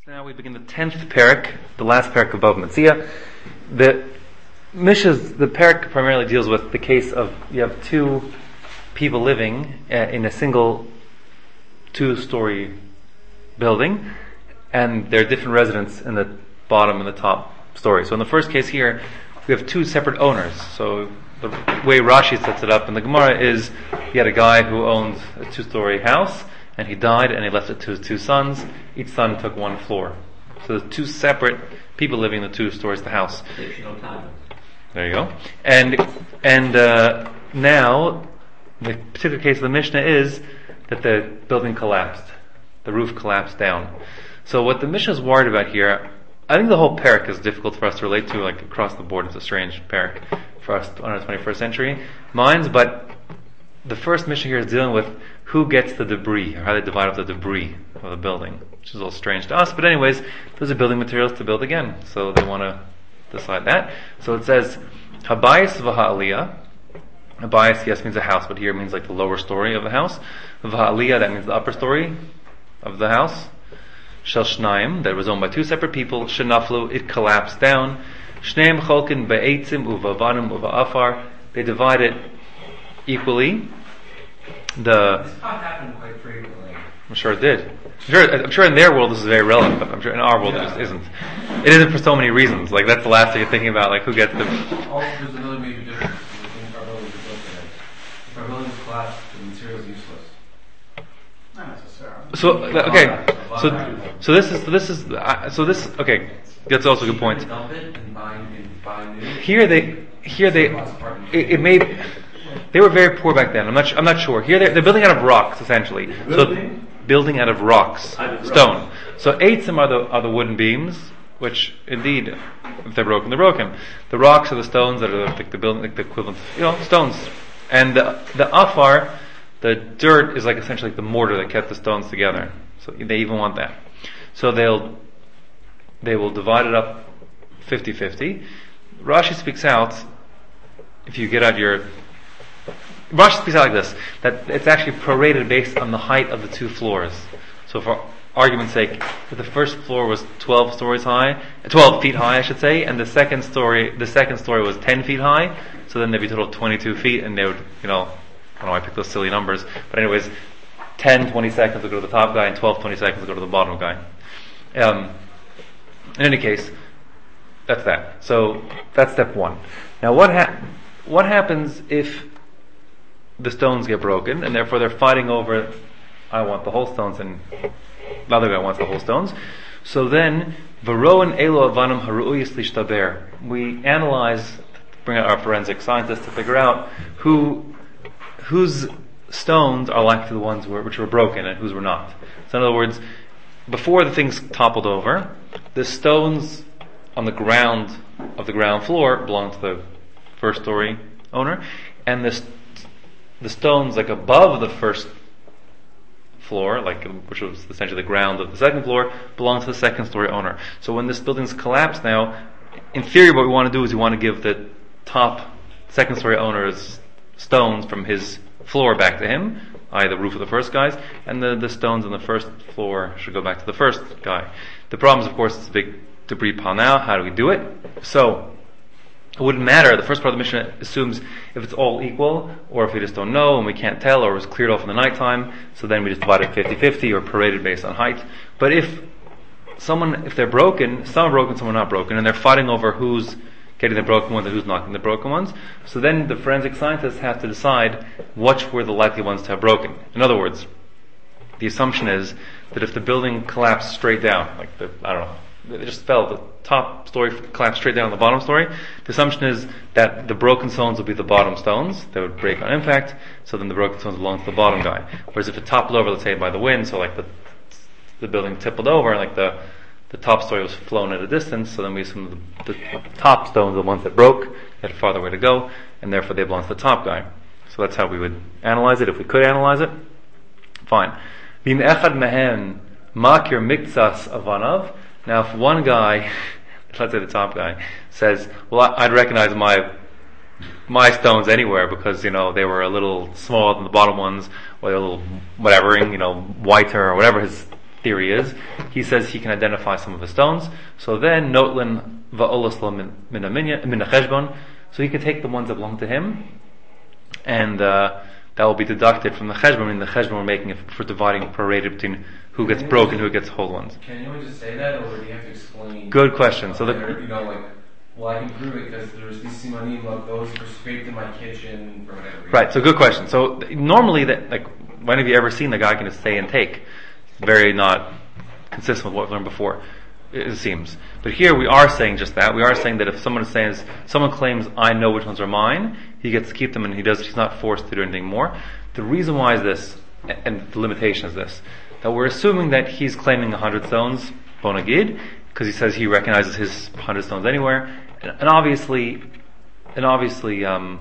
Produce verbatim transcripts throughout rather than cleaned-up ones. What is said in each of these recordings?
Now we begin the tenth parak, the last parak of Bava Metzia. The Mishas, the parak primarily deals with the case of you have two people living uh, in a single two-story building, and there are different residents in the bottom and the top story. So in the first case here, we have two separate owners. So the way Rashi sets it up in the Gemara is you had a guy who owned a two-story house, and he died, and he left it to his two sons. Each son took one floor. So there's two separate people living in the two stories of the house. There you go. And and uh, now, the particular case of the Mishnah is that the building collapsed. The roof collapsed down. So what the Mishnah is worried about here, I think the whole parak is difficult for us to relate to, like across the board. It's a strange parak for us in the twenty-first century minds, but the first Mishnah here is dealing with who gets the debris, or how they divide up the debris of the building, which is a little strange to us, but anyways, those are building materials to build again, so they want to decide that. So it says, Habayis v'ha'aliyah. Habayis, yes, means a house, but here it means like the lower story of the house. V'ha'aliyah, that means the upper story of the house. Shel Shnaim, that was owned by two separate people. Shenaflu, it collapsed down. Shneim cholkin be'etzim uvavanim uva'afar. They divide it equally. The This not happened quite frequently. I'm sure it did. I'm sure, I'm sure in their world this is very relevant, but I'm sure in our world Yeah. it just isn't. It isn't for so many reasons. Like that's the last thing you're thinking about, like who gets the. Also, there's another major difference between our buildings are built today. If our buildings collapse, the material is useless. Not necessarily. So okay, so so this is so this is uh, so this okay. That's also a good point. Dump it and buy, and buy new. Here they here they it, it made they were very poor back then. I'm not I'm not sure. Here they're, they're building out of rocks essentially. Building? So building out of rocks, Out of stone. rocks. So eitzim are the are the wooden beams, which indeed, if they're broken, they're broken. The rocks are the stones that are like the building, like the equivalent, you know, stones. And the the afar, the dirt is like essentially like the mortar that kept the stones together. So they even want that. So they'll they will divide it up fifty-fifty. Rashi speaks out, if you get out your Rashi speaks out like this, that it's actually prorated based on the height of the two floors. So for argument's sake, if the first floor was twelve stories high, twelve feet high I should say, and the second story, the second story was ten feet high, so then there'd be a total of twenty-two feet, and they would, you know, I don't know why I picked those silly numbers, but anyways, ten, twenty seconds would go to the top guy, and twelve, twenty seconds would go to the bottom guy. Um, in any case, that's that. So, that's step one. Now what ha- what happens if the stones get broken, and therefore they're fighting over, I want the whole stones, and the other guy wants the whole stones. So then, Varoan Elo Avanam Haru'uyis Lishtaber. We analyze, bring out our forensic scientists to figure out who, whose stones are like the ones were, which were broken and whose were not. So in other words, before the things toppled over, the stones on the ground of the ground floor belonged to the first story owner, and the the stones like above the first floor, like which was essentially the ground of the second floor, belonged to the second story owner. So when this building's collapsed now, in theory what we want to do is we want to give the top second story owner's stones from his floor back to him, that is the roof of the first guy's, and the, the stones on the first floor should go back to the first guy. The problem is, of course, it's a big debris pile now. How do we do it? So it wouldn't matter. The first part of the Mishnah assumes if it's all equal, or if we just don't know and we can't tell, or it was cleared off in the nighttime, so then we just divide it fifty-fifty or paraded based on height. But if someone, if they're broken, some are broken, some are not broken, and they're fighting over who's getting the broken ones and who's not getting the broken ones, so then the forensic scientists have to decide which were the likely ones to have broken. In other words, the assumption is that if the building collapsed straight down, like the, I don't know, it just fell, the top story collapsed straight down on the bottom story, the assumption is that the broken stones will be the bottom stones that would break on impact, so then the broken stones belong to the bottom guy. Whereas if it toppled over, let's say by the wind, so like the the building tippled over, and like the the top story was flown at a distance, so then we assume the, the top stones are the ones that broke, had a farther way to go, and therefore they belong to the top guy. So that's how we would analyze it, if we could analyze it. Fine. Bim echad mehen makir miktsas avanav. Now if one guy, let's say the top guy, says, well, I'd recognize my my stones anywhere because, you know, they were a little smaller than the bottom ones, or a little whatevering, you know, whiter, or whatever his theory is, he says he can identify some of the stones. So then, notlin va'oloslo min cheshbon. So he can take the ones that belong to him, and uh, that will be deducted from the cheshbon. And the cheshbon we're making it for dividing prorated between who gets broken and who gets whole ones. Can you just say that, or do you have to explain? Good question. So the you know, like, well, I can prove it because there's these simanim, like those were scraped in my kitchen for whatever reason. Right. So good question. So normally, that like, when have you ever seen the guy can just say and take? Very not consistent with what we learned before, it seems. But here we are saying just that. We are saying that if someone says, someone claims, I know which ones are mine, he gets to keep them and he does, he's not forced to do anything more. The reason why is this, and the limitation is this, that we're assuming that he's claiming a hundred stones, bonagid, because he says he recognizes his hundred stones anywhere, and, and obviously, and obviously, um,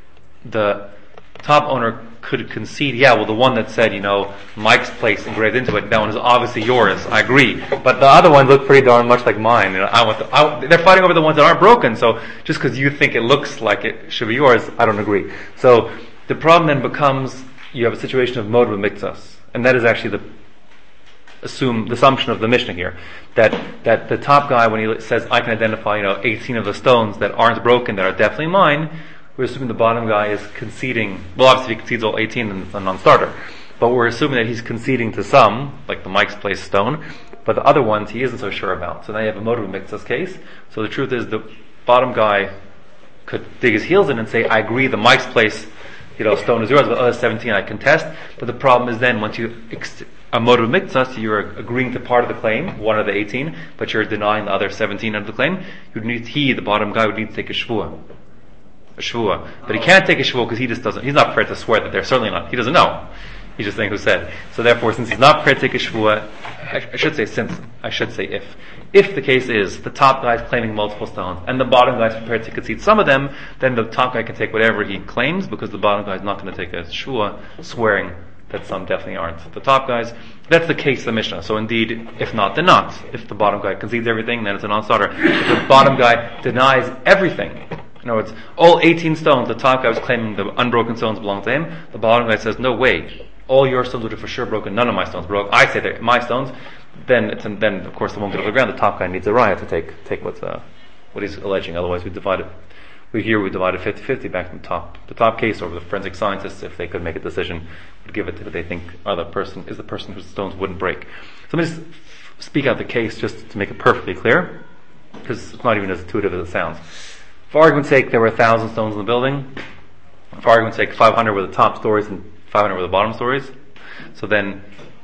the top owner could concede, yeah, well, the one that said, you know, Mike's place engraved into it, that one is obviously yours. I agree, but the other ones look pretty darn much like mine. You know, I want. The, I, they're fighting over the ones that aren't broken. So just because you think it looks like it should be yours, I don't agree. So the problem then becomes you have a situation of modva miktsas, and that is actually the assume the assumption of the Mishnah here, that that the top guy, when he says, I can identify, you know, eighteen of the stones that aren't broken, that are definitely mine, we're assuming the bottom guy is conceding, well, obviously if he concedes all eighteen, then it's a non-starter. But we're assuming that he's conceding to some, like the Mike's Place stone, but the other ones he isn't so sure about. So now you have a motive mixus case. So the truth is the bottom guy could dig his heels in and say, I agree, the Mike's Place, you know, stone is yours, but the other seventeen I contest. But the problem is then, once you, ex- a motive mixus, you're agreeing to part of the claim, one of the eighteen, but you're denying the other seventeen of the claim. You need, he, the bottom guy, would need to take a shvuah. A shvuah. But he can't take a shvuah because he just doesn't, he's not prepared to swear that they're certainly not, he doesn't know. He's just saying who said. So therefore, since he's not prepared to take a shvuah, I, I should say since, I should say if. If the case is, the top guy's claiming multiple stones, and the bottom guy's prepared to concede some of them, then the top guy can take whatever he claims, because the bottom guy's not going to take a shvuah, swearing that some definitely aren't the top guys. That's the case of the Mishnah. So indeed, if not, then not. If the bottom guy concedes everything, then it's a non-starter. If the bottom guy denies everything, in other words, all eighteen stones, the top guy was claiming the unbroken stones belong to him. The bottom guy says, no way. All your stones are for sure broken. None of my stones broke. I say they're my stones. Then, it's, and then of course, they won't get off the ground. The top guy needs a riot to take take what's uh, what he's alleging. Otherwise, we divide it. We here we divided fifty-fifty back from the top. The top case over the forensic scientists, if they could make a decision, would give it to what they think other person is the person whose stones wouldn't break. So let me just speak out the case just to make it perfectly clear, because it's not even as intuitive as it sounds. For argument's sake, there were a thousand stones in the building. For argument's sake, five hundred were the top stories and five hundred were the bottom stories. So then,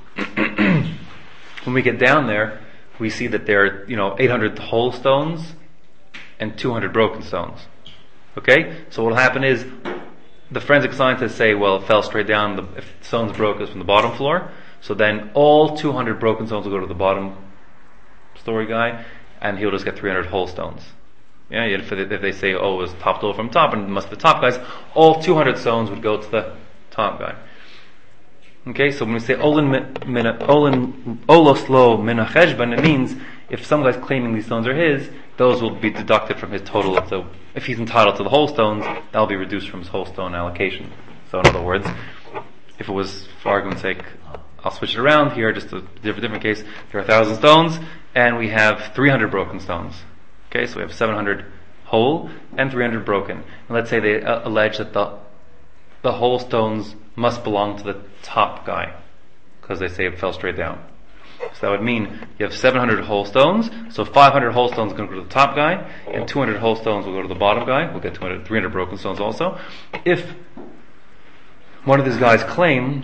when we get down there, we see that there are, you know, eight hundred whole stones and two hundred broken stones. Okay? So what will happen is, the forensic scientists say, well, it fell straight down, the, if stones broke, it's from the bottom floor. So then all two hundred broken stones will go to the bottom story guy, and he'll just get three hundred whole stones. Yeah, if they say, oh, it was topped over from top, and it must be the top guys, all two hundred stones would go to the top guy. Okay, so when we say olin olin oloslo min cheshbon, it means if some guy's claiming these stones are his, those will be deducted from his total. So if he's entitled to the whole stones, that'll be reduced from his whole stone allocation. So in other words, if it was, for argument's sake, I'll switch it around here, just a different, different case. There are a thousand stones, and we have three hundred broken stones. Okay, so we have seven hundred whole and three hundred broken. And let's say they uh, allege that the the whole stones must belong to the top guy, because they say it fell straight down. So that would mean you have seven hundred whole stones, so five hundred whole stones are going to go to the top guy, and two hundred whole stones will go to the bottom guy. We'll get two hundred, three hundred broken stones also. If one of these guys claim,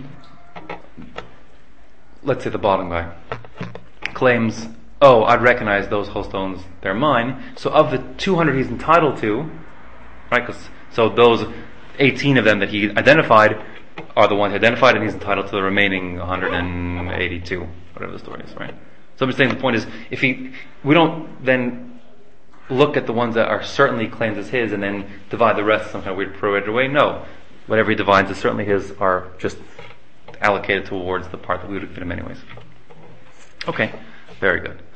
let's say the bottom guy claims, oh, I'd recognize those whole stones, they're mine. So of the two hundred he's entitled to, right, cause, so those eighteen of them that he identified are the ones he identified, and he's entitled to the remaining one hundred eighty-two, whatever the story is, right? So I'm just saying the point is, if he, we don't then look at the ones that are certainly claimed as his and then divide the rest some kind of weird prorated way. No. Whatever he divides is certainly his are just allocated towards the part that we would have fit him anyways. Okay. Very good.